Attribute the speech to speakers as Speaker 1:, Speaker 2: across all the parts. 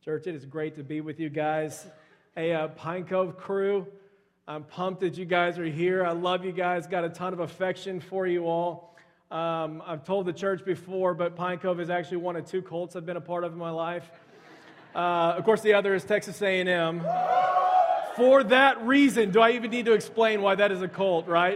Speaker 1: Church, it is great to be with you guys. Hey, Pine Cove crew, I'm pumped that you guys are here. I love you guys. Got a ton of affection for you all. I've told the church before, but Pine Cove is actually one of two cults I've been a part of in my life. Of course, the other is Texas A&M. For that reason, do I even need to explain why that is a cult, right?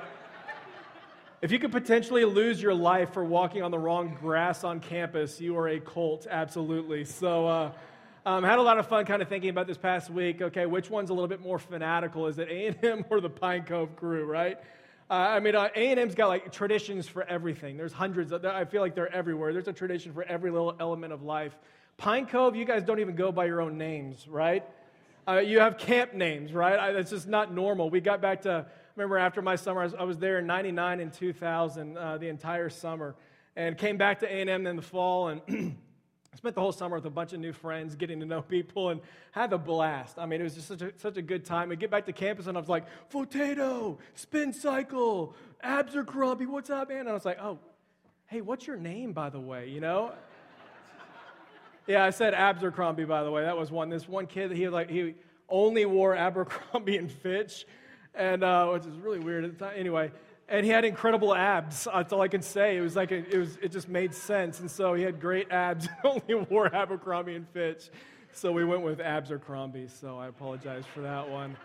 Speaker 1: If you could potentially lose your life for walking on the wrong grass on campus, you are a cult, absolutely. So, had a lot of fun kind of thinking about this past week. Okay, which one's a little bit more fanatical? Is it A&M or the Pine Cove crew, right? A&M's got like traditions for everything. There's hundreds. I feel like they're everywhere. There's a tradition for every little element of life. Pine Cove, you guys don't even go by your own names, right? You have camp names, right? That's just not normal. We got back to, remember after my summer, I was there in 99 and 2000, the entire summer, and came back to A&M in the fall, and spent the whole summer with a bunch of new friends, getting to know people, and had a blast. I mean, it was just such a good time. We get back to campus, and I was like, Potato, Spin Cycle, Abercrombie, what's up, man? And I was like, oh, hey, what's your name, by the way, you know? Yeah, I said Abercrombie, by the way. That was one. This one kid, he only wore Abercrombie and Fitch, and which is really weird at the time. Anyway, and he had incredible abs. That's all I can say. It was like it just made sense. And so he had great abs. Only wore Abercrombie and Fitch, so we went with Abercrombie. So I apologize for that one.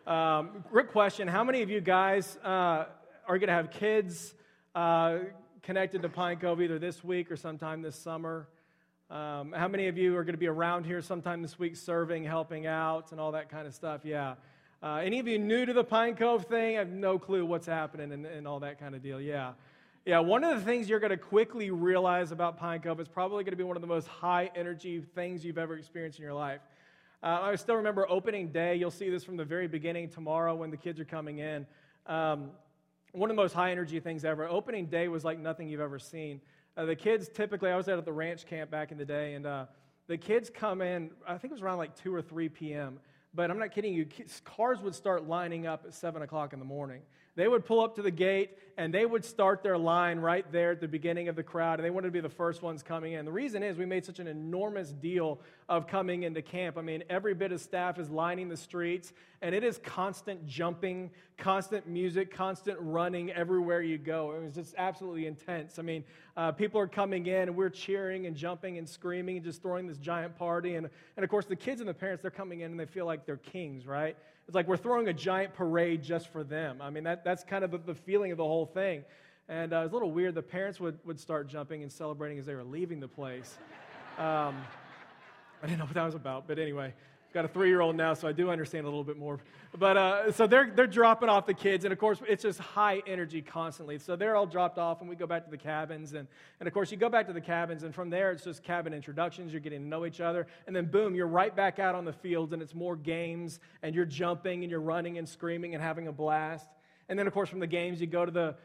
Speaker 1: Quick question: how many of you guys are going to have kids connected to Pine Cove either this week or sometime this summer? How many of you are going to be around here sometime this week, serving, helping out, and all that kind of stuff? Yeah. Any of you new to the Pine Cove thing? I have no clue what's happening and all that kind of deal. Yeah. One of the things you're going to quickly realize about Pine Cove is probably going to be one of the most high-energy things you've ever experienced in your life. I still remember opening day. You'll see this from the very beginning tomorrow when the kids are coming in. One of the most high-energy things ever. Opening day was like nothing you've ever seen. The kids typically, I was out at the ranch camp back in the day, and the kids come in, I think it was around like 2 or 3 p.m., but I'm not kidding you, cars would start lining up at 7 o'clock in the morning. They would pull up to the gate, and they would start their line right there at the beginning of the crowd, and they wanted to be the first ones coming in. The reason is we made such an enormous deal of coming into camp. I mean, every bit of staff is lining the streets, and it is constant jumping, constant music, constant running everywhere you go. It was just absolutely intense. I mean, people are coming in, and we're cheering and jumping and screaming and just throwing this giant party. And of course, the kids and the parents, they're coming in, and they feel like they're kings, right? It's like we're throwing a giant parade just for them. I mean, that's kind of the feeling of the whole thing. And it was a little weird. The parents would start jumping and celebrating as they were leaving the place. I didn't know what that was about, but anyway. I've got a 3-year-old now, so I do understand a little bit more. But so they're dropping off the kids, and of course, it's just high energy constantly. So they're all dropped off, and we go back to the cabins. And of course, you go back to the cabins, and from there, it's just cabin introductions. You're getting to know each other. And then, boom, you're right back out on the fields, and it's more games, and you're jumping, and you're running and screaming and having a blast. And then, of course, from the games, you go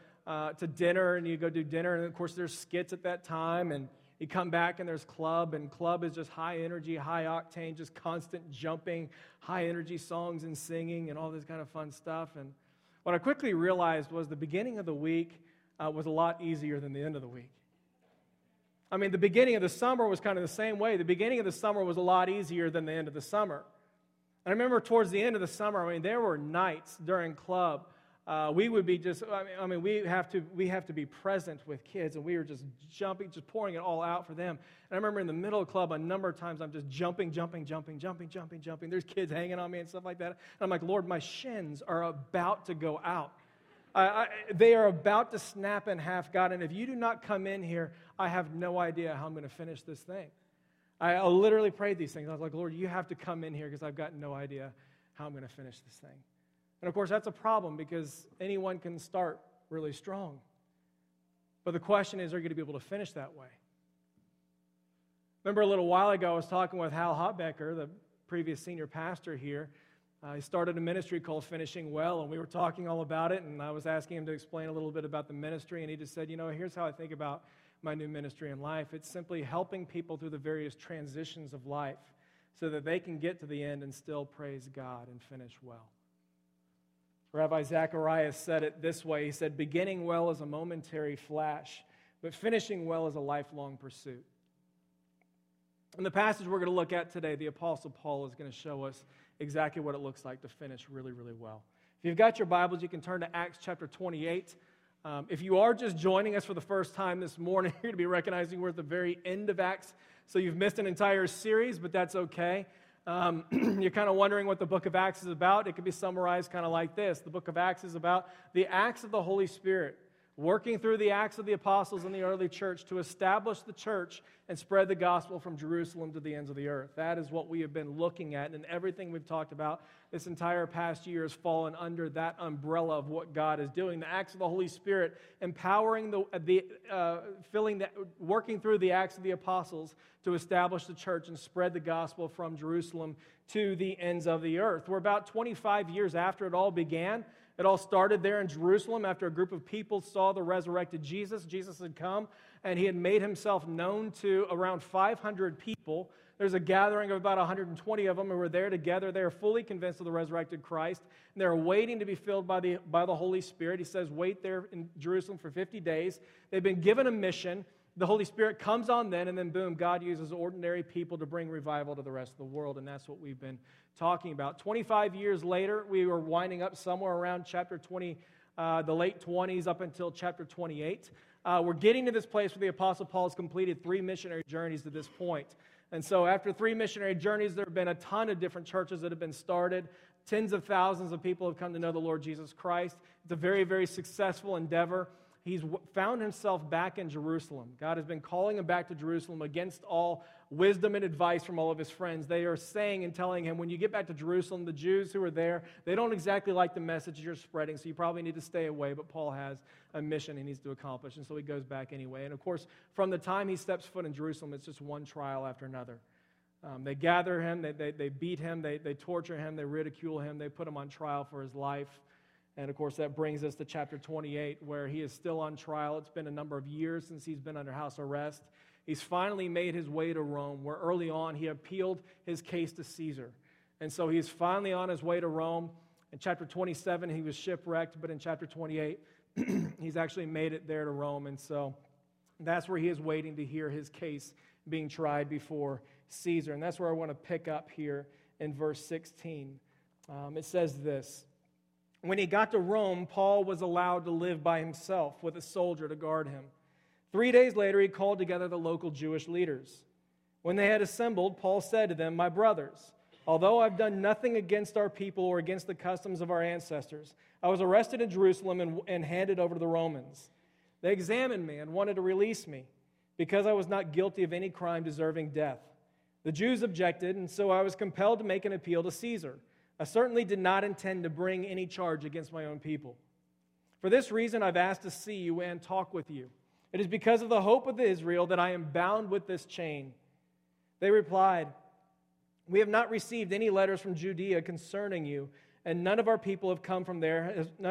Speaker 1: to dinner, and you go do dinner. And, of course, there's skits at that time, and you come back and there's club, and club is just high energy, high octane, just constant jumping, high energy songs and singing and all this kind of fun stuff. And what I quickly realized was the beginning of the week was a lot easier than the end of the week. I mean, the beginning of the summer was kind of the same way. The beginning of the summer was a lot easier than the end of the summer. And I remember towards the end of the summer, there were nights during club. We would be just, we have to be present with kids, and we were just jumping, just pouring it all out for them. And I remember in the middle of club, a number of times I'm just jumping. There's kids hanging on me and stuff like that. And I'm like, Lord, my shins are about to go out. They are about to snap in half, God, and if you do not come in here, I have no idea how I'm going to finish this thing. I literally prayed these things. I was like, Lord, you have to come in here because I've got no idea how I'm going to finish this thing. And of course, that's a problem because anyone can start really strong. But the question is, are you going to be able to finish that way? Remember a little while ago, I was talking with Hal Hotbecker, the previous senior pastor here. He started a ministry called Finishing Well, and we were talking all about it, and I was asking him to explain a little bit about the ministry, and he just said, here's how I think about my new ministry in life. It's simply helping people through the various transitions of life so that they can get to the end and still praise God and finish well. Rabbi Zacharias said it this way. He said, beginning well is a momentary flash, but finishing well is a lifelong pursuit. In the passage we're going to look at today, the Apostle Paul is going to show us exactly what it looks like to finish really, really well. If you've got your Bibles, you can turn to Acts chapter 28. If you are just joining us for the first time this morning, you're going to be recognizing we're at the very end of Acts, so you've missed an entire series, but that's okay. You're kind of wondering what the book of Acts is about. It could be summarized kind of like this. The book of Acts is about the acts of the Holy Spirit, working through the Acts of the Apostles in the early church to establish the church and spread the gospel from Jerusalem to the ends of the earth. That is what we have been looking at, and everything we've talked about this entire past year has fallen under that umbrella of what God is doing. The Acts of the Holy Spirit, empowering working through the Acts of the Apostles to establish the church and spread the gospel from Jerusalem to the ends of the earth. We're about 25 years after it all began. It all started there in Jerusalem after a group of people saw the resurrected Jesus. Jesus had come, and he had made himself known to around 500 people. There's a gathering of about 120 of them who were there together. They are fully convinced of the resurrected Christ, and they're waiting to be filled by the Holy Spirit. He says, wait there in Jerusalem for 50 days. They've been given a mission. The Holy Spirit comes on then, and then boom, God uses ordinary people to bring revival to the rest of the world, and that's what we've been talking about. 25 years later, we were winding up somewhere around chapter 20, the late 20s up until chapter 28. We're getting to this place where the Apostle Paul has completed 3 missionary journeys to this point. And so after 3 missionary journeys, there have been a ton of different churches that have been started. Tens of thousands of people have come to know the Lord Jesus Christ. It's a very, very successful endeavor. He's found himself back in Jerusalem. God has been calling him back to Jerusalem against all wisdom and advice from all of his friends. They are saying and telling him, when you get back to Jerusalem, the Jews who are there, they don't exactly like the message you're spreading, so you probably need to stay away. But Paul has a mission he needs to accomplish, and so he goes back anyway. And of course, from the time he steps foot in Jerusalem, it's just one trial after another. They gather him, they beat him, they torture him, they ridicule him, they put him on trial for his life. And of course, that brings us to chapter 28, where he is still on trial. It's been a number of years since he's been under house arrest. He's finally made his way to Rome, where early on he appealed his case to Caesar. And so he's finally on his way to Rome. In chapter 27, he was shipwrecked, but in chapter 28, he's actually made it there to Rome. And so that's where he is waiting to hear his case being tried before Caesar. And that's where I want to pick up here in verse 16. It says this. When he got to Rome, Paul was allowed to live by himself with a soldier to guard him. 3 days later, he called together the local Jewish leaders. When they had assembled, Paul said to them, "My brothers, although I've done nothing against our people or against the customs of our ancestors, I was arrested in Jerusalem and handed over to the Romans. They examined me and wanted to release me because I was not guilty of any crime deserving death. The Jews objected, and so I was compelled to make an appeal to Caesar. I certainly did not intend to bring any charge against my own people. For this reason, I've asked to see you and talk with you. It is because of the hope of Israel that I am bound with this chain." They replied, "We have not received any letters from Judea concerning you, and none of our people who have come from there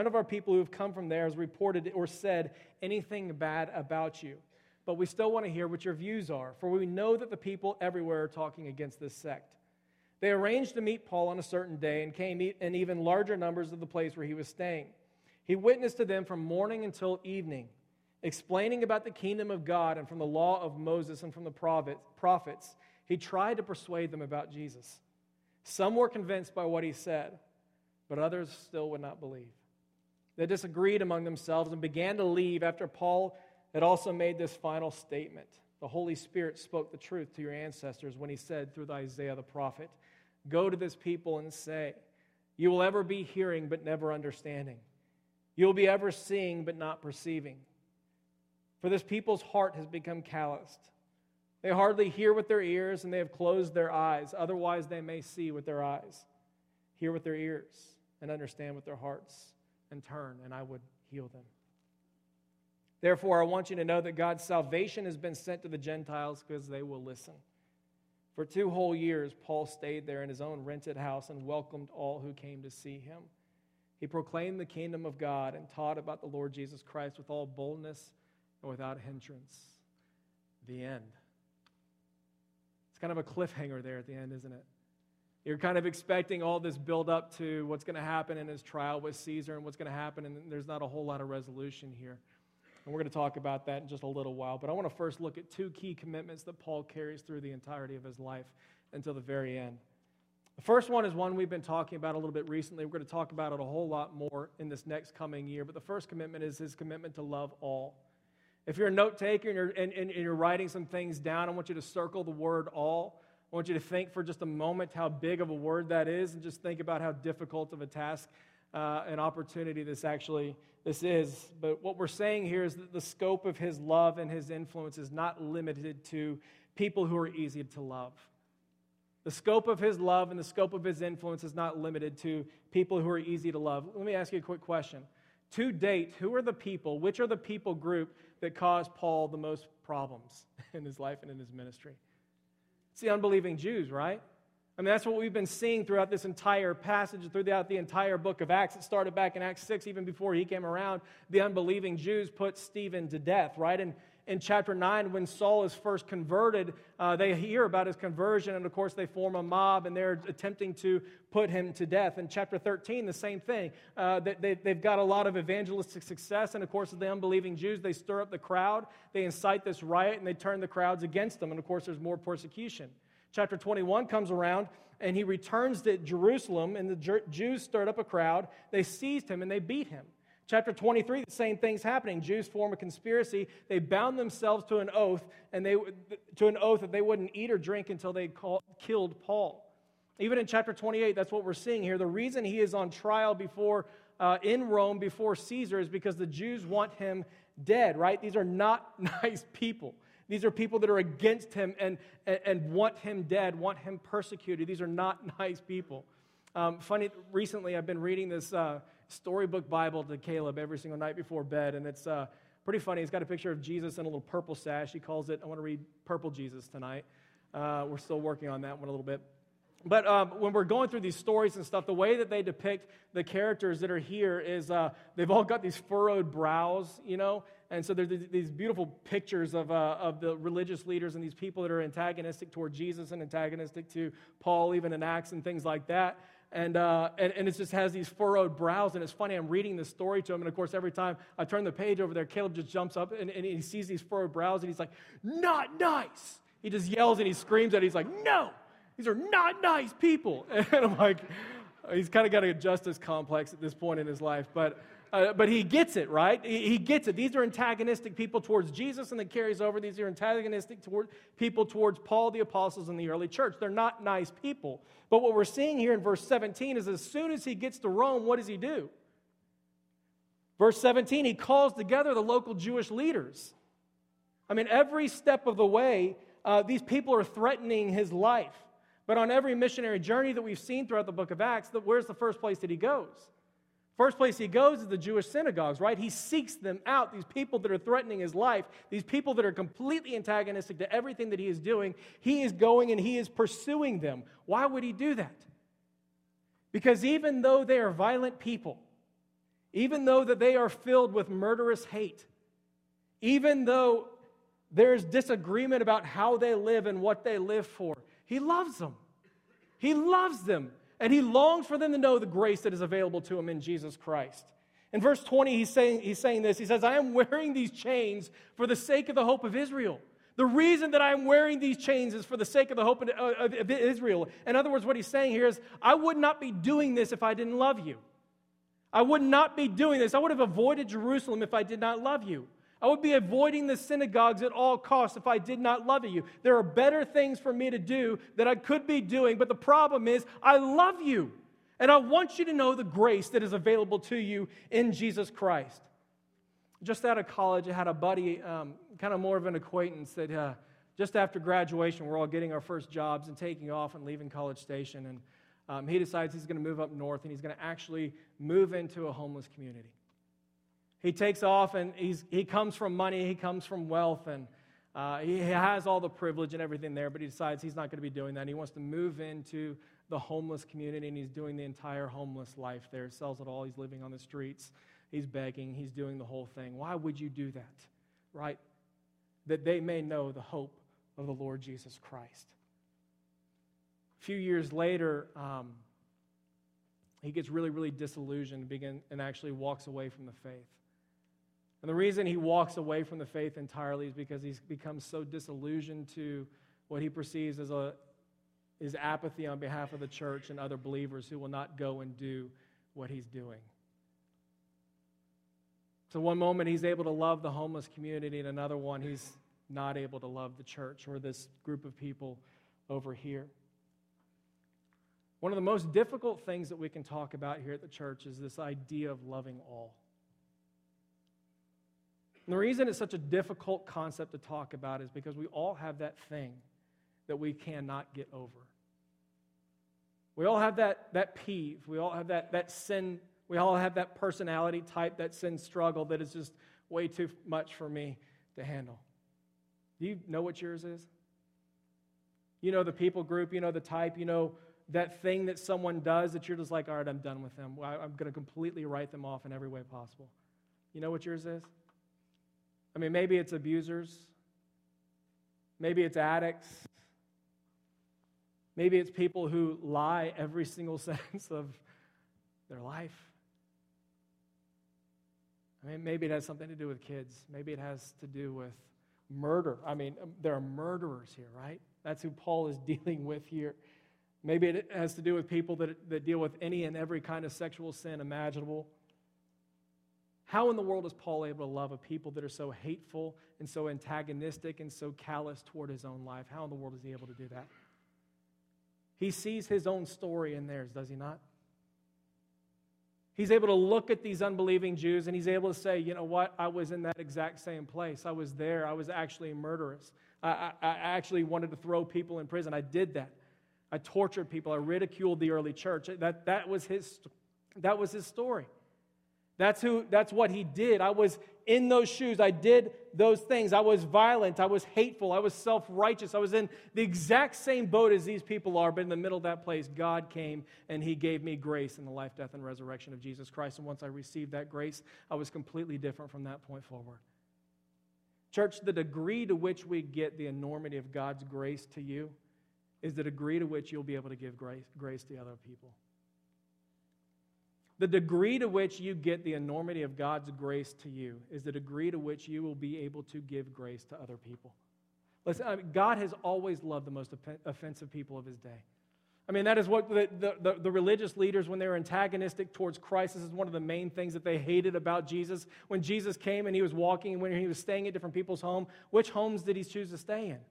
Speaker 1: has reported or said anything bad about you. But we still want to hear what your views are, for we know that the people everywhere are talking against this sect." They arranged to meet Paul on a certain day and came in even larger numbers to the place where he was staying. He witnessed to them from morning until evening, explaining about the kingdom of God and from the law of Moses and from the prophets. He tried to persuade them about Jesus. Some were convinced by what he said, but others still would not believe. They disagreed among themselves and began to leave after Paul had also made this final statement. The Holy Spirit spoke the truth to your ancestors when he said through Isaiah the prophet, "Go to this people and say, you will ever be hearing but never understanding. You will be ever seeing but not perceiving. For this people's heart has become calloused. They hardly hear with their ears and they have closed their eyes. Otherwise they may see with their eyes, hear with their ears, and understand with their hearts, and turn, and I would heal them. Therefore, I want you to know that God's salvation has been sent to the Gentiles because they will listen." For 2 whole years, Paul stayed there in his own rented house and welcomed all who came to see him. He proclaimed the kingdom of God and taught about the Lord Jesus Christ with all boldness and without hindrance. The end. It's kind of a cliffhanger there at the end, isn't it? You're kind of expecting all this build up to what's going to happen in his trial with Caesar and what's going to happen, and there's not a whole lot of resolution here. And we're going to talk about that in just a little while. But I want to first look at two key commitments that Paul carries through the entirety of his life until the very end. The first one is one we've been talking about a little bit recently. We're going to talk about it a whole lot more in this next coming year. But the first commitment is his commitment to love all. If you're a note taker and you're writing some things down, I want you to circle the word all. I want you to think for just a moment how big of a word that is, and just think about how difficult of a task and opportunity this is. But what we're saying here is that the scope of his love and his influence is not limited to people who are easy to love. The scope of his love and the scope of his influence is not limited to people who are easy to love. Let me ask you a quick question. To date, which are the people group that caused Paul the most problems in his life and in his ministry? It's the unbelieving Jews, right? I mean, that's what we've been seeing throughout this entire passage, throughout the entire book of Acts. It started back in Acts 6, even before he came around. The unbelieving Jews put Stephen to death, right? And in chapter 9, when Saul is first converted, they hear about his conversion, and of course they form a mob, and they're attempting to put him to death. In chapter 13, the same thing. They've got a lot of evangelistic success, and of course the unbelieving Jews, they stir up the crowd, they incite this riot, and they turn the crowds against them, and of course there's more persecution. Chapter 21 comes around, and he returns to Jerusalem, and the Jews stirred up a crowd, they seized him, and they beat him. Chapter 23, the same thing's happening. Jews form a conspiracy. They bound themselves to an oath, that they wouldn't eat or drink until they killed Paul. Even in chapter 28, that's what we're seeing here. The reason he is on trial in Rome before Caesar is because the Jews want him dead, right? These are not nice people. These are people that are against him and want him dead, want him persecuted. These are not nice people. Funny, recently I've been reading this storybook Bible to Caleb every single night before bed, and it's pretty funny. He's got a picture of Jesus in a little purple sash. He calls it, I want to read Purple Jesus tonight. We're still working on that one a little bit. But when we're going through these stories and stuff, the way that they depict the characters that are here is they've all got these furrowed brows, and so there's these beautiful pictures of the religious leaders and these people that are antagonistic toward Jesus and antagonistic to Paul, even in Acts and things like that. And it just has these furrowed brows, and it's funny, I'm reading this story to him, and of course, every time I turn the page over there, Caleb just jumps up, and he sees these furrowed brows, and he's like, not nice! He just yells and he screams at it, he's like, no! These are not nice people! And I'm like, he's kind of got a justice complex at this point in his life, but he gets it, right? He gets it. These are antagonistic people towards Jesus, and it carries over. These are antagonistic people towards Paul, the apostles, and the early church. They're not nice people. But what we're seeing here in verse 17 is as soon as he gets to Rome, what does he do? Verse 17, he calls together the local Jewish leaders. I mean, every step of the way, these people are threatening his life. But on every missionary journey that we've seen throughout the book of Acts, where's the first place that he goes? First place he goes is the Jewish synagogues, right? He seeks them out, these people that are threatening his life, these people that are completely antagonistic to everything that he is doing. He is going and he is pursuing them. Why would he do that? Because even though they are violent people, even though that they are filled with murderous hate, even though there's disagreement about how they live and what they live for, he loves them. He loves them. And he longs for them to know the grace that is available to him in Jesus Christ. In verse 20, he's saying this. He says, I am wearing these chains for the sake of the hope of Israel. The reason that I am wearing these chains is for the sake of the hope of Israel. In other words, what he's saying here is, I would not be doing this if I didn't love you. I would not be doing this. I would have avoided Jerusalem if I did not love you. I would be avoiding the synagogues at all costs if I did not love you. There are better things for me to do that I could be doing, but the problem is I love you. And I want you to know the grace that is available to you in Jesus Christ. Just out of college, I had a buddy, kind of more of an acquaintance, that just after graduation, we're all getting our first jobs and taking off and leaving College Station. And he decides he's going to move up north, and he's going to actually move into a homeless community. He takes off, and he comes from money, he comes from wealth, and he has all the privilege and everything there, but he decides he's not going to be doing that. He wants to move into the homeless community, and he's doing the entire homeless life there. He sells it all. He's living on the streets. He's begging. He's doing the whole thing. Why would you do that, right? That they may know the hope of the Lord Jesus Christ. A few years later, he gets really, really disillusioned and actually walks away from the faith. And the reason he walks away from the faith entirely is because he's become so disillusioned to what he perceives as his apathy on behalf of the church and other believers who will not go and do what he's doing. So one moment he's able to love the homeless community, and another one he's not able to love the church or this group of people over here. One of the most difficult things that we can talk about here at the church is this idea of loving all. And the reason it's such a difficult concept to talk about is because we all have that thing that we cannot get over. We all have that peeve. We all have that sin. We all have that personality type, that sin struggle that is just way too much for me to handle. Do you know what yours is? You know the people group, you know the type, you know that thing that someone does that you're just like, all right, I'm done with them. I'm going to completely write them off in every way possible. You know what yours is? I mean, maybe it's abusers. Maybe it's addicts. Maybe it's people who lie every single sentence of their life. I mean, maybe it has something to do with kids. Maybe it has to do with murder. I mean, there are murderers here, right? That's who Paul is dealing with here. Maybe it has to do with people that deal with any and every kind of sexual sin imaginable. How in the world is Paul able to love a people that are so hateful and so antagonistic and so callous toward his own life? How in the world is he able to do that? He sees his own story in theirs, does he not? He's able to look at these unbelieving Jews and he's able to say, you know what, I was in that exact same place. I was there. I was actually murderous. I actually wanted to throw people in prison. I did that. I tortured people. I ridiculed the early church. That was his story. That's what he did. I was in those shoes. I did those things. I was violent. I was hateful. I was self-righteous. I was in the exact same boat as these people are, but in the middle of that place, God came and he gave me grace in the life, death, and resurrection of Jesus Christ. And once I received that grace, I was completely different from that point forward. Church, the degree to which we get the enormity of God's grace to you is the degree to which you'll be able to give grace to other people. The degree to which you get the enormity of God's grace to you is the degree to which you will be able to give grace to other people. Listen, God has always loved the most offensive people of his day. I mean, that is what the religious leaders, when they were antagonistic towards Christ, this is one of the main things that they hated about Jesus. When Jesus came and he was walking, and when he was staying at different people's homes, which homes did he choose to stay in?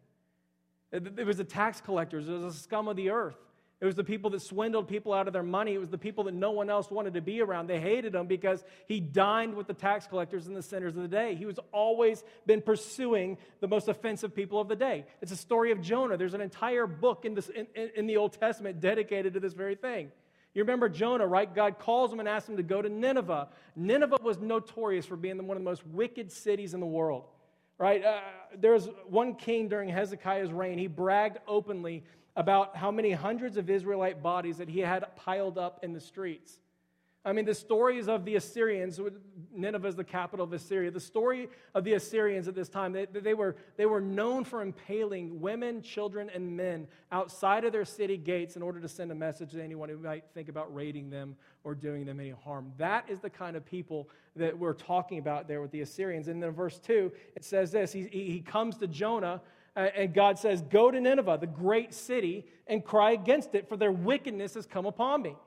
Speaker 1: It was the tax collectors. It was the scum of the earth. It was the people that swindled people out of their money. It was the people that no one else wanted to be around. They hated him because he dined with the tax collectors and the sinners of the day. He was always been pursuing the most offensive people of the day. It's a story of Jonah. There's an entire book in the Old Testament dedicated to this very thing. You remember Jonah, right? God calls him and asks him to go to Nineveh. Nineveh was notorious for being one of the most wicked cities in the world. Right? There was one king during Hezekiah's reign. He bragged openly about how many hundreds of Israelite bodies that he had piled up in the streets. I mean, the stories of the Assyrians, Nineveh is the capital of Assyria, the story of the Assyrians at this time, they were known for impaling women, children, and men outside of their city gates in order to send a message to anyone who might think about raiding them or doing them any harm. That is the kind of people that we're talking about there with the Assyrians. And then in verse 2, it says this, he comes to Jonah, and God says, go to Nineveh, the great city, and cry against it, for their wickedness has come upon me.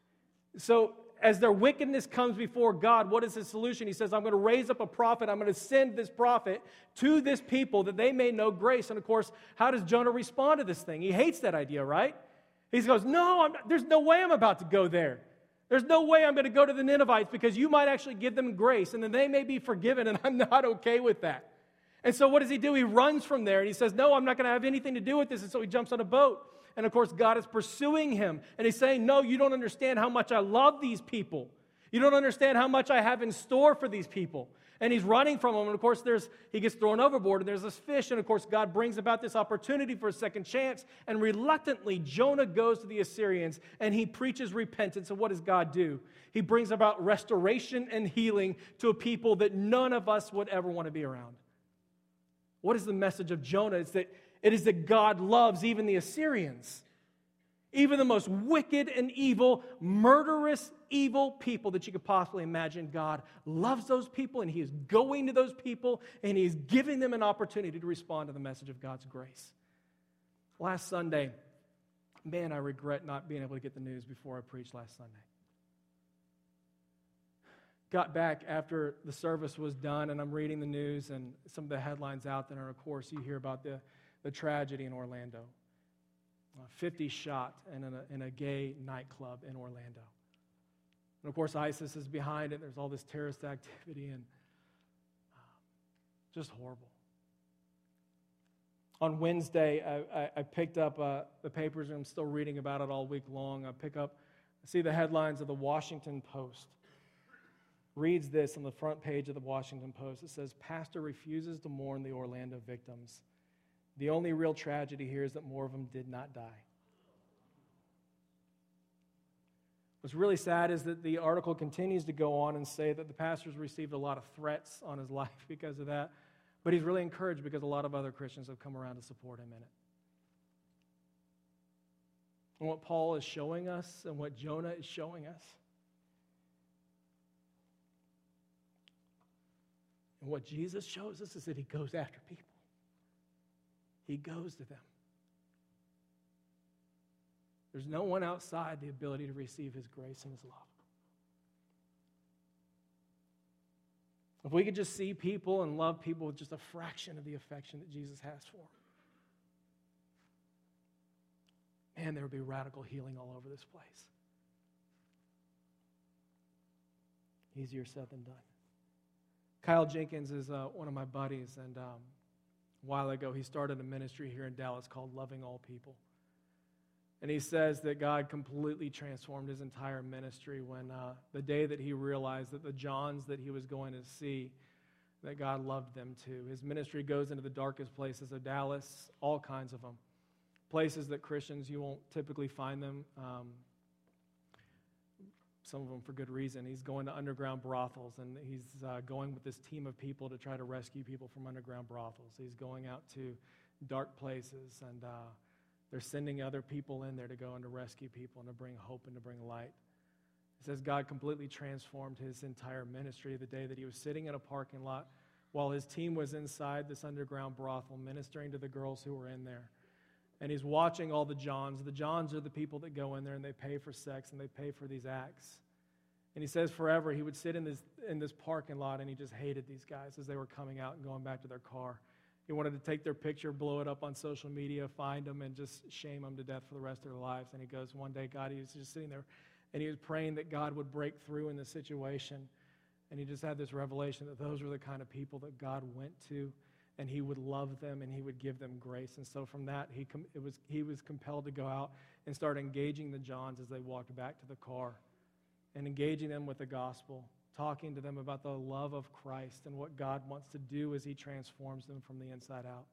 Speaker 1: So, as their wickedness comes before God, what is his solution? He says, I'm going to raise up a prophet. I'm going to send this prophet to this people that they may know grace. And of course, how does Jonah respond to this thing? He hates that idea, right? He goes, there's no way I'm about to go there. There's no way I'm going to go to the Ninevites because you might actually give them grace and then they may be forgiven, and I'm not okay with that. And so what does he do? He runs from there and he says, no, I'm not going to have anything to do with this. And so he jumps on a boat. And of course, God is pursuing him. And he's saying, no, you don't understand how much I love these people. You don't understand how much I have in store for these people. And he's running from them. And of course, he gets thrown overboard and there's this fish. And of course, God brings about this opportunity for a second chance. And reluctantly, Jonah goes to the Assyrians and he preaches repentance. And what does God do? He brings about restoration and healing to a people that none of us would ever want to be around. What is the message of Jonah? It is that God loves even the Assyrians. Even the most wicked and evil, murderous, evil people that you could possibly imagine, God loves those people, and He is going to those people, and He is giving them an opportunity to respond to the message of God's grace. Last Sunday, man, I regret not being able to get the news before I preached last Sunday. Got back after the service was done, and I'm reading the news and some of the headlines out there, and of course you hear about the tragedy in Orlando. 50 shot in a gay nightclub in Orlando. And of course ISIS is behind it. There's all this terrorist activity, and just horrible. On Wednesday, I picked up the papers, and I'm still reading about it all week long. I see the headlines of the Washington Post. Reads this on the front page of the Washington Post. It says, "Pastor refuses to mourn the Orlando victims. The only real tragedy here is that more of them did not die." What's really sad is that the article continues to go on and say that the pastor's received a lot of threats on his life because of that, but he's really encouraged because a lot of other Christians have come around to support him in it. And what Paul is showing us and what Jonah is showing us, and what Jesus shows us, is that He goes after people. He goes to them. There's no one outside the ability to receive His grace and His love. If we could just see people and love people with just a fraction of the affection that Jesus has for them, man, there would be radical healing all over this place. Easier said than done. Kyle Jenkins is one of my buddies, and a while ago he started a ministry here in Dallas called Loving All People. And he says that God completely transformed his entire ministry when the day that he realized that the Johns that he was going to see, that God loved them too. His ministry goes into the darkest places of Dallas, all kinds of them. Places that Christians, you won't typically find them. Some of them for good reason. He's going to underground brothels, and he's going with this team of people to try to rescue people from underground brothels. He's going out to dark places, and they're sending other people in there to go and to rescue people and to bring hope and to bring light. It says God completely transformed his entire ministry the day that he was sitting in a parking lot while his team was inside this underground brothel ministering to the girls who were in there. And he's watching all the Johns. The Johns are the people that go in there and they pay for sex and they pay for these acts. And he says forever he would sit in this parking lot and he just hated these guys as they were coming out and going back to their car. He wanted to take their picture, blow it up on social media, find them, and just shame them to death for the rest of their lives. And he goes, one day, God, he was just sitting there and he was praying that God would break through in this situation. And he just had this revelation that those were the kind of people that God went to, and he would love them and he would give them grace. And so from that, he was compelled to go out and start engaging the Johns as they walked back to the car and engaging them with the gospel, talking to them about the love of Christ and what God wants to do as he transforms them from the inside out.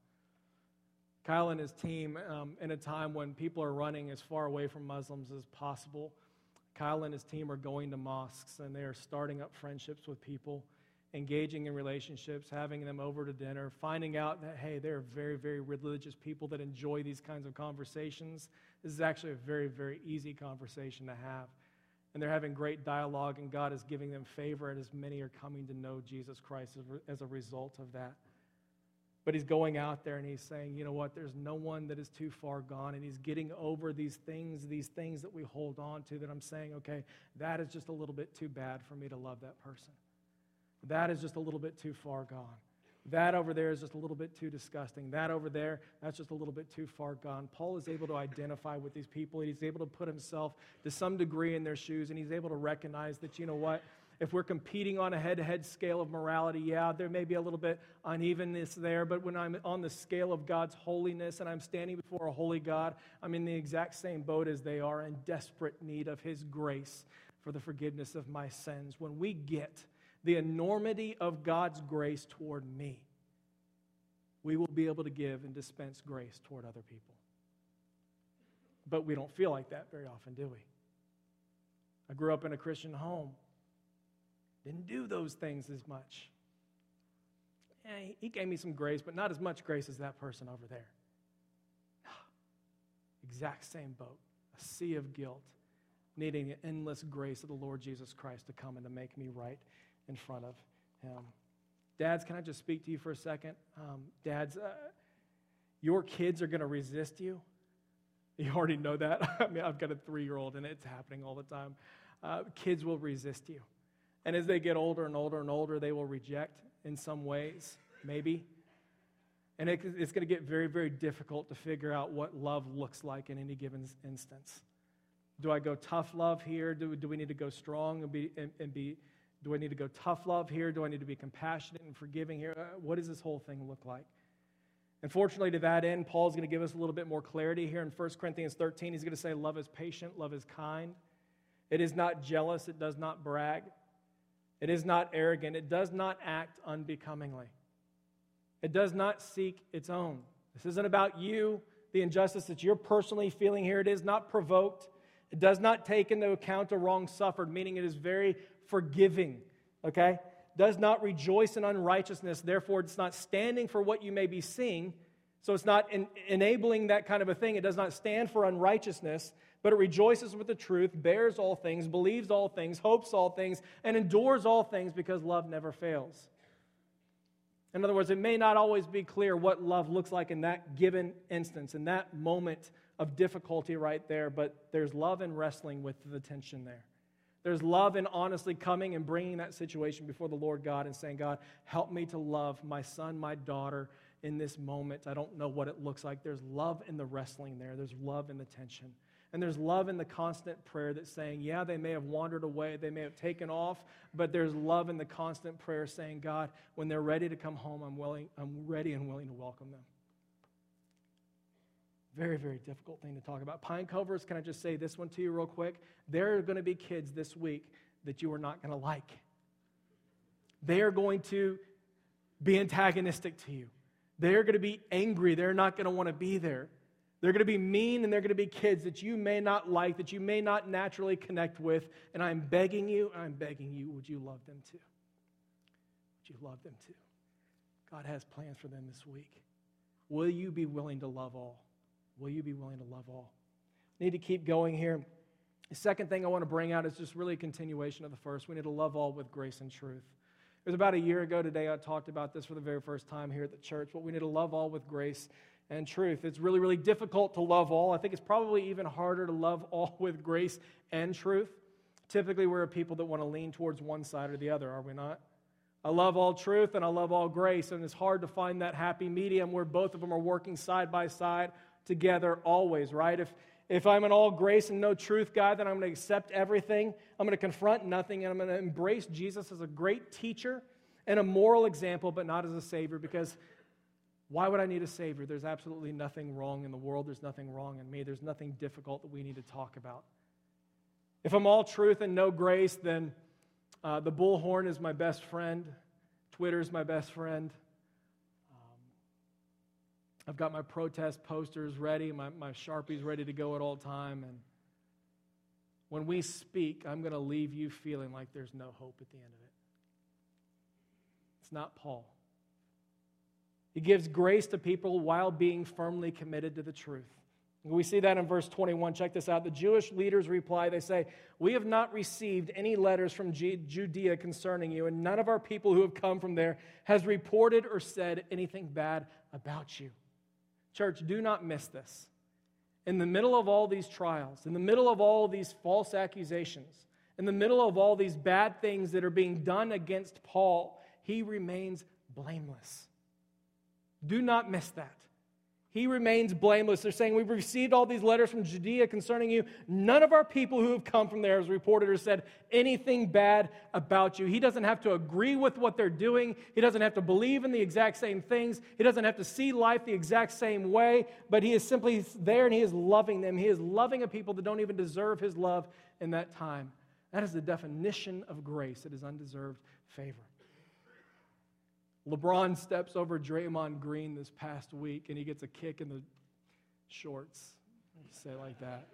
Speaker 1: Kyle and his team, in a time when people are running as far away from Muslims as possible, Kyle and his team are going to mosques and they are starting up friendships with people, engaging in relationships, having them over to dinner, finding out that, hey, they're very, very religious people that enjoy these kinds of conversations. This is actually a very, very easy conversation to have. And they're having great dialogue, and God is giving them favor, and as many are coming to know Jesus Christ as a result of that. But he's going out there and he's saying, you know what, there's no one that is too far gone, and he's getting over these things that we hold on to, that I'm saying, okay, that is just a little bit too bad for me to love that person. That is just a little bit too far gone. That over there is just a little bit too disgusting. That over there, that's just a little bit too far gone. Paul is able to identify with these people. He's able to put himself to some degree in their shoes, and he's able to recognize that, you know what, if we're competing on a head-to-head scale of morality, yeah, there may be a little bit unevenness there, but when I'm on the scale of God's holiness and I'm standing before a holy God, I'm in the exact same boat as they are, in desperate need of his grace for the forgiveness of my sins. When we get the enormity of God's grace toward me, we will be able to give and dispense grace toward other people. But we don't feel like that very often, do we? I grew up in a Christian home. Didn't do those things as much. Yeah, he gave me some grace, but not as much grace as that person over there. Exact same boat. A sea of guilt, needing the endless grace of the Lord Jesus Christ to come and to make me right in front of him. Dads, can I just speak to you for a second? Dads, your kids are going to resist you. You already know that. I mean, I've got a 3-year-old, and it's happening all the time. Kids will resist you. And as they get older and older and older, they will reject in some ways, maybe. And it's going to get very, very difficult to figure out what love looks like in any given instance. Do I go tough love here? Do we need to go strong and be? Do I need to go tough love here? Do I need to be compassionate and forgiving here? What does this whole thing look like? Unfortunately, to that end, Paul's going to give us a little bit more clarity here in 1 Corinthians 13. He's going to say, love is patient, love is kind. It is not jealous, it does not brag. It is not arrogant, it does not act unbecomingly. It does not seek its own. This isn't about you, the injustice that you're personally feeling here. It is not provoked. It does not take into account a wrong suffered, meaning it is very forgiving, okay? Does not rejoice in unrighteousness, therefore it's not standing for what you may be seeing, so it's not enabling that kind of a thing. It does not stand for unrighteousness, but it rejoices with the truth, bears all things, believes all things, hopes all things, and endures all things because love never fails. In other words, it may not always be clear what love looks like in that given instance, in that moment of difficulty right there, but there's love in wrestling with the tension there. There's love in honestly coming and bringing that situation before the Lord God and saying, God, help me to love my son, my daughter in this moment. I don't know what it looks like. There's love in the wrestling there. There's love in the tension. And there's love in the constant prayer that's saying, yeah, they may have wandered away, they may have taken off, but there's love in the constant prayer saying, God, when they're ready to come home, I'm ready and willing to welcome them. Very, very difficult thing to talk about. Pine Covers, can I just say this one to you real quick? There are going to be kids this week that you are not going to like. They are going to be antagonistic to you. They are going to be angry. They're not going to want to be there. They're going to be mean, and they're going to be kids that you may not like, that you may not naturally connect with. And I'm begging you, would you love them too? Would you love them too? God has plans for them this week. Will you be willing to love all? Will you be willing to love all? Need to keep going here. The second thing I want to bring out is just really a continuation of the first. We need to love all with grace and truth. It was about a year ago today I talked about this for the very first time here at the church, but we need to love all with grace and truth. It's really, really difficult to love all. I think it's probably even harder to love all with grace and truth. Typically, we're a people that want to lean towards one side or the other, are we not? I love all truth and I love all grace, and it's hard to find that happy medium where both of them are working side by side together always, right? If I'm an all grace and no truth guy, then I'm going to accept everything. I'm going to confront nothing, and I'm going to embrace Jesus as a great teacher and a moral example, but not as a Savior, because why would I need a Savior? There's absolutely nothing wrong in the world. There's nothing wrong in me. There's nothing difficult that we need to talk about. If I'm all truth and no grace, then the bullhorn is my best friend. Twitter's my best friend. I've got my protest posters ready, my Sharpies ready to go at all time. And when we speak, I'm going to leave you feeling like there's no hope at the end of it. It's not Paul. He gives grace to people while being firmly committed to the truth. We see that in verse 21. Check this out. The Jewish leaders reply, they say, we have not received any letters from Judea concerning you, and none of our people who have come from there has reported or said anything bad about you. Church, do not miss this. In the middle of all these trials, in the middle of all these false accusations, in the middle of all these bad things that are being done against Paul, he remains blameless. Do not miss that. He remains blameless. They're saying, we've received all these letters from Judea concerning you. None of our people who have come from there has reported or said anything bad about you. He doesn't have to agree with what they're doing. He doesn't have to believe in the exact same things. He doesn't have to see life the exact same way, but he is simply there and he is loving them. He is loving a people that don't even deserve his love in that time. That is the definition of grace. It is undeserved favor. LeBron steps over Draymond Green this past week, and he gets a kick in the shorts. Say it like that.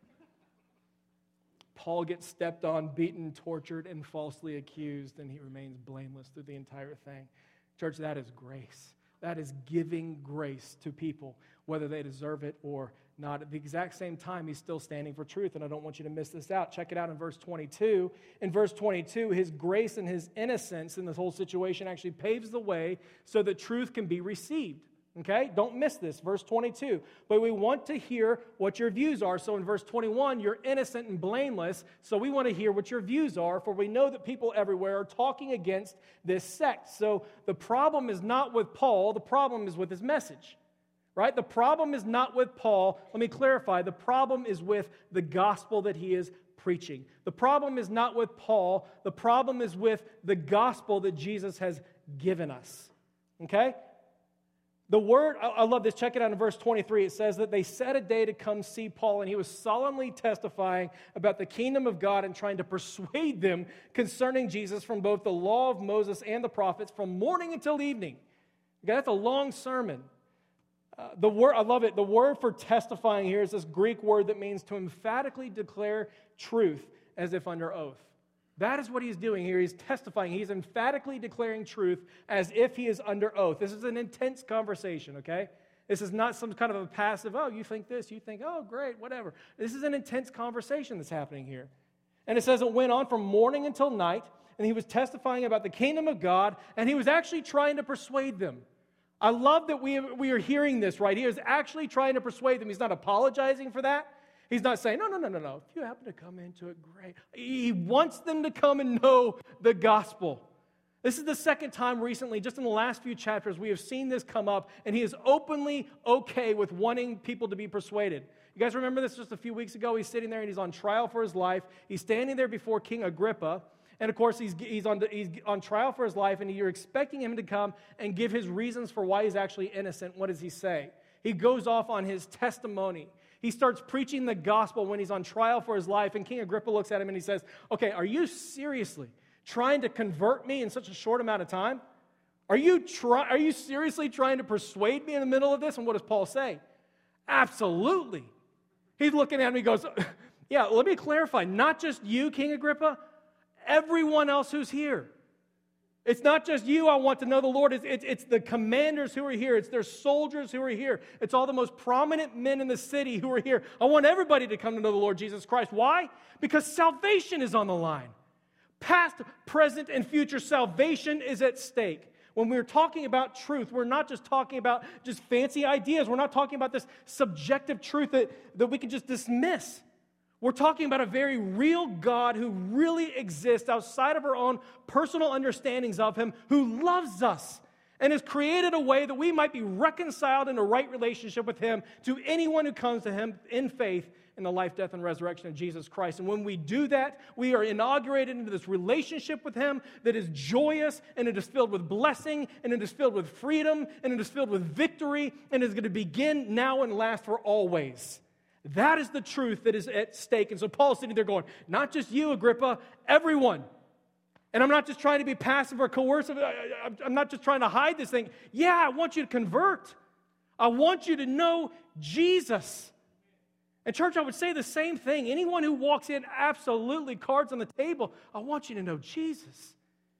Speaker 1: Paul gets stepped on, beaten, tortured, and falsely accused, and he remains blameless through the entire thing. Church, that is grace. That is giving grace to people, whether they deserve it or not at the exact same time. He's still standing for truth, and I don't want you to miss this out. Check it out in verse 22. In verse 22, his grace and his innocence in this whole situation actually paves the way so that truth can be received. Okay? Don't miss this. Verse 22. But we want to hear what your views are. So in verse 21, you're innocent and blameless. So we want to hear what your views are, for we know that people everywhere are talking against this sect. So the problem is not with Paul. The problem is with his message. Right? The problem is not with Paul. Let me clarify. The problem is with the gospel that he is preaching. The problem is not with Paul. The problem is with the gospel that Jesus has given us. Okay? The word, I love this. Check it out in verse 23. It says that they set a day to come see Paul, and he was solemnly testifying about the kingdom of God and trying to persuade them concerning Jesus from both the law of Moses and the prophets from morning until evening. Okay, that's a long sermon. The word, I love it. The word for testifying here is this Greek word that means to emphatically declare truth as if under oath. That is what he's doing here. He's testifying. He's emphatically declaring truth as if he is under oath. This is an intense conversation, okay? This is not some kind of a passive, oh, you think this, you think, oh, great, whatever. This is an intense conversation that's happening here. And it says it went on from morning until night, and he was testifying about the kingdom of God, and he was actually trying to persuade them. I love that we are hearing this, right? He is actually trying to persuade them. He's not apologizing for that. He's not saying, no. If you happen to come into it, great. He wants them to come and know the gospel. This is the second time recently, just in the last few chapters, we have seen this come up, and he is openly okay with wanting people to be persuaded. You guys remember this just a few weeks ago? He's sitting there, and he's on trial for his life. He's standing there before King Agrippa. And, of course, he's on trial for his life, and you're expecting him to come and give his reasons for why he's actually innocent. What does he say? He goes off on his testimony. He starts preaching the gospel when he's on trial for his life, and King Agrippa looks at him and he says, okay, are you seriously trying to convert me in such a short amount of time? Are you seriously trying to persuade me in the middle of this? And what does Paul say? Absolutely. He's looking at him and he goes, yeah, let me clarify. Not just you, King Agrippa, everyone else who's here. It's not just you, I want to know the Lord. It's the commanders who are here. It's their soldiers who are here. It's all the most prominent men in the city who are here. I want everybody to come to know the Lord Jesus Christ. Why? Because salvation is on the line. Past, present, and future salvation is at stake. When we're talking about truth, we're not just talking about just fancy ideas. We're not talking about this subjective truth that we can just dismiss. We're talking about a very real God who really exists outside of our own personal understandings of Him, who loves us and has created a way that we might be reconciled in a right relationship with Him to anyone who comes to Him in faith in the life, death, and resurrection of Jesus Christ. And when we do that, we are inaugurated into this relationship with Him that is joyous, and it is filled with blessing, and it is filled with freedom, and it is filled with victory, and it is going to begin now and last for always. That is the truth that is at stake. And so Paul's sitting there going, not just you, Agrippa, everyone. And I'm not just trying to be passive or coercive. I'm not just trying to hide this thing. Yeah, I want you to convert. I want you to know Jesus. And church, I would say the same thing. Anyone who walks in, absolutely, cards on the table, I want you to know Jesus.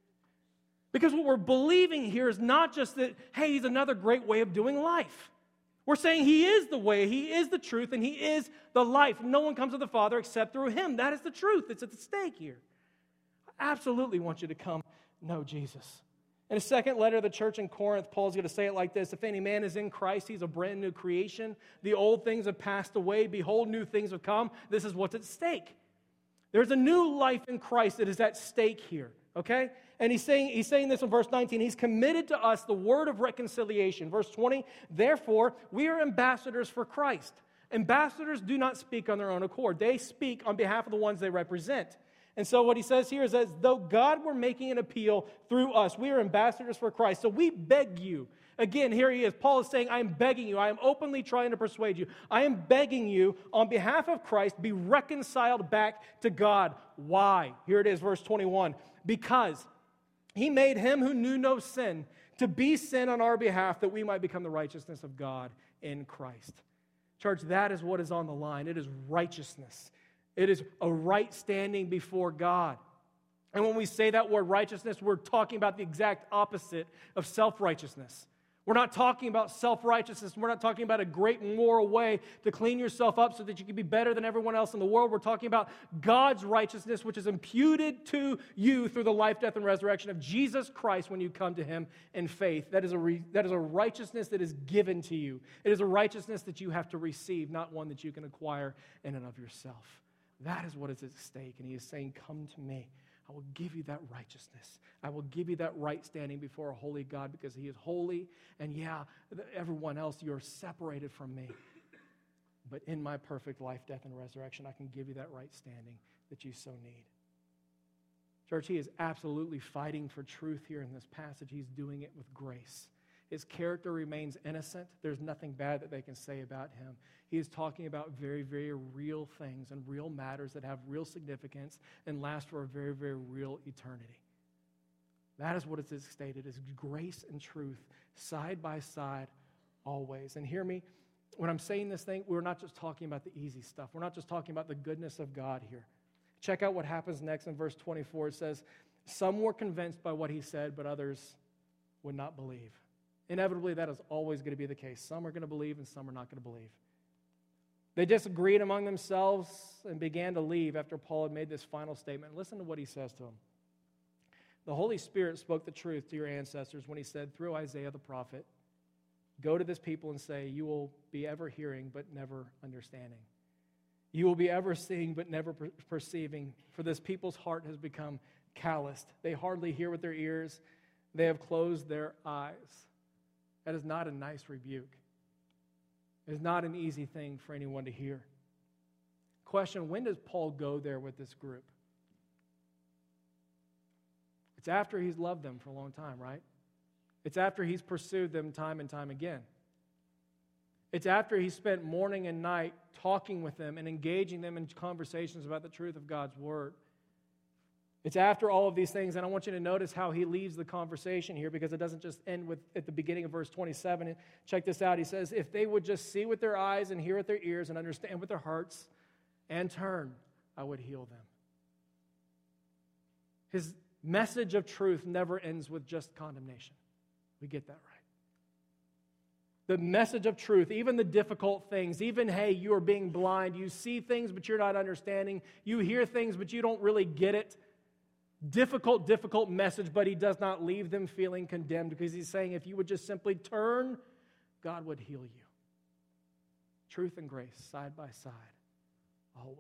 Speaker 1: Because what we're believing here is not just that, hey, He's another great way of doing life. We're saying He is the way, He is the truth, and He is the life. No one comes to the Father except through Him. That is the truth. It's at the stake here. I absolutely want you to come know Jesus. In a second letter to the church in Corinth, Paul's going to say it like this: if any man is in Christ, he's a brand new creation. The old things have passed away. Behold, new things have come. This is what's at stake. There's a new life in Christ that is at stake here, okay? And he's saying this in verse 19. He's committed to us the word of reconciliation. Verse 20, therefore, we are ambassadors for Christ. Ambassadors do not speak on their own accord. They speak on behalf of the ones they represent. And so what he says here is as though God were making an appeal through us. We are ambassadors for Christ. So we beg you. Again, here he is. Paul is saying, I am begging you. I am openly trying to persuade you. I am begging you on behalf of Christ, be reconciled back to God. Why? Here it is, verse 21. Because He made Him who knew no sin to be sin on our behalf, that we might become the righteousness of God in Christ. Church, that is what is on the line. It is righteousness. It is a right standing before God. And when we say that word righteousness, we're talking about the exact opposite of self-righteousness. We're not talking about self-righteousness. We're not talking about a great moral way to clean yourself up so that you can be better than everyone else in the world. We're talking about God's righteousness, which is imputed to you through the life, death, and resurrection of Jesus Christ when you come to him in faith. That is a righteousness that is given to you. It is a righteousness that you have to receive, not one that you can acquire in and of yourself. That is what is at stake. And he is saying, come to me. I will give you that righteousness. I will give you that right standing before a holy God because he is holy. And yeah, everyone else, you're separated from me. But in my perfect life, death, and resurrection, I can give you that right standing that you so need. Church, he is absolutely fighting for truth here in this passage. He's doing it with grace. His character remains innocent. There's nothing bad that they can say about him. He is talking about very, very real things and real matters that have real significance and last for a very, very real eternity. That is what it is stated, is grace and truth side by side always. And hear me, when I'm saying this thing, we're not just talking about the easy stuff. We're not just talking about the goodness of God here. Check out what happens next in verse 24. It says, some were convinced by what he said, but others would not believe. Inevitably, that is always going to be the case. Some are going to believe and some are not going to believe. They disagreed among themselves and began to leave after Paul had made this final statement. Listen to what he says to them. The Holy Spirit spoke the truth to your ancestors when he said through Isaiah the prophet, go to this people and say, you will be ever hearing but never understanding. You will be ever seeing but never perceiving, for this people's heart has become calloused. They hardly hear with their ears. They have closed their eyes. That is not a nice rebuke. It is not an easy thing for anyone to hear. Question, when does Paul go there with this group? It's after he's loved them for a long time, right? It's after he's pursued them time and time again. It's after he spent morning and night talking with them and engaging them in conversations about the truth of God's word. It's after all of these things, and I want you to notice how he leaves the conversation here, because it doesn't just end with at the beginning of verse 27. Check this out. He says, if they would just see with their eyes and hear with their ears and understand with their hearts and turn, I would heal them. His message of truth never ends with just condemnation. We get that right. The message of truth, even the difficult things, even, hey, you are being blind, you see things but you're not understanding, you hear things but you don't really get it. Difficult message, but he does not leave them feeling condemned, because he's saying if you would just simply turn, God would heal you. Truth and grace, side by side, always.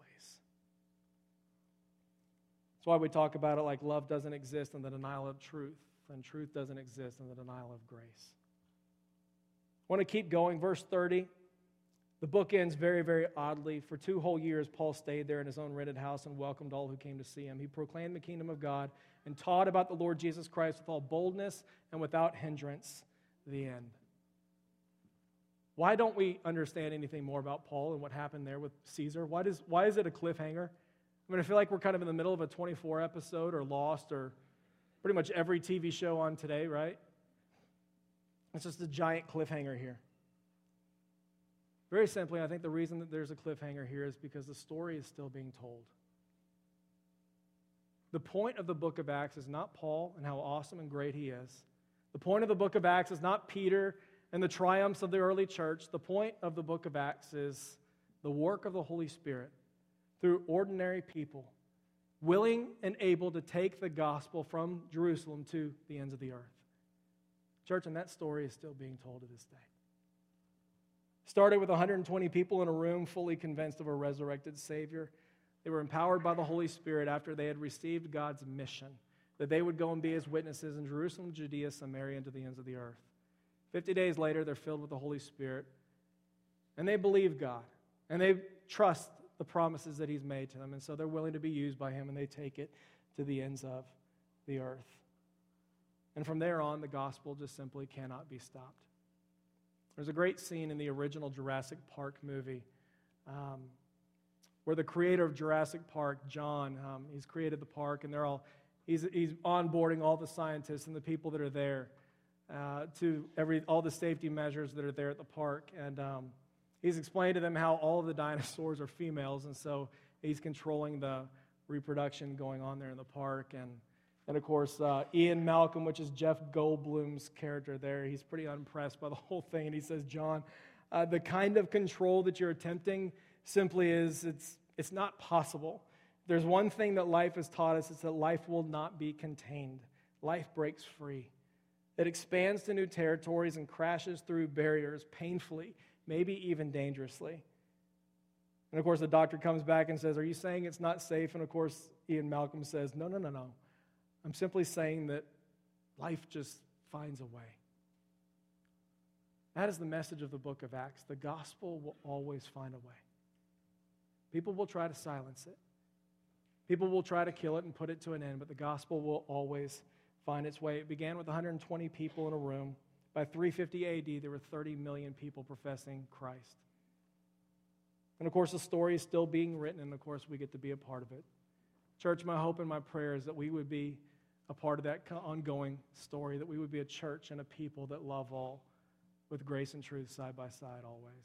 Speaker 1: That's why we talk about it like love doesn't exist in the denial of truth, and truth doesn't exist in the denial of grace. I want to keep going. Verse 30. The book ends very, very oddly. For 2 whole years, Paul stayed there in his own rented house and welcomed all who came to see him. He proclaimed the kingdom of God and taught about the Lord Jesus Christ with all boldness and without hindrance. The end. Why don't we understand anything more about Paul and what happened there with Caesar? Why is it a cliffhanger? I mean, I feel like we're kind of in the middle of a 24 episode or Lost or pretty much every TV show on today, right? It's just a giant cliffhanger here. Very simply, I think the reason that there's a cliffhanger here is because the story is still being told. The point of the book of Acts is not Paul and how awesome and great he is. The point of the book of Acts is not Peter and the triumphs of the early church. The point of the book of Acts is the work of the Holy Spirit through ordinary people, willing and able to take the gospel from Jerusalem to the ends of the earth. Church, and that story is still being told to this day. Started with 120 people in a room fully convinced of a resurrected Savior. They were empowered by the Holy Spirit after they had received God's mission, that they would go and be his witnesses in Jerusalem, Judea, Samaria, and to the ends of the earth. 50 days later, they're filled with the Holy Spirit, and they believe God, and they trust the promises that he's made to them, and so they're willing to be used by him, and they take it to the ends of the earth. And from there on, the gospel just simply cannot be stopped. There's a great scene in the original Jurassic Park movie where the creator of Jurassic Park, John, he's created the park, and he's onboarding all the scientists and the people that are there to all the safety measures that are there at the park. And he's explained to them how all of the dinosaurs are females, and so he's controlling the reproduction going on there in the park. And And of course, Ian Malcolm, which is Jeff Goldblum's character there, he's pretty unimpressed by the whole thing. And he says, John, the kind of control that you're attempting simply is, it's not possible. There's one thing that life has taught us, it's that life will not be contained. Life breaks free. It expands to new territories and crashes through barriers painfully, maybe even dangerously. And of course, the doctor comes back and says, are you saying it's not safe? And of course, Ian Malcolm says, no. I'm simply saying that life just finds a way. That is the message of the book of Acts. The gospel will always find a way. People will try to silence it. People will try to kill it and put it to an end, but the gospel will always find its way. It began with 120 people in a room. By 350 AD, there were 30 million people professing Christ. And of course, the story is still being written, and of course, we get to be a part of it. Church, my hope and my prayer is that we would be a part of that ongoing story, that we would be a church and a people that love all with grace and truth side by side always.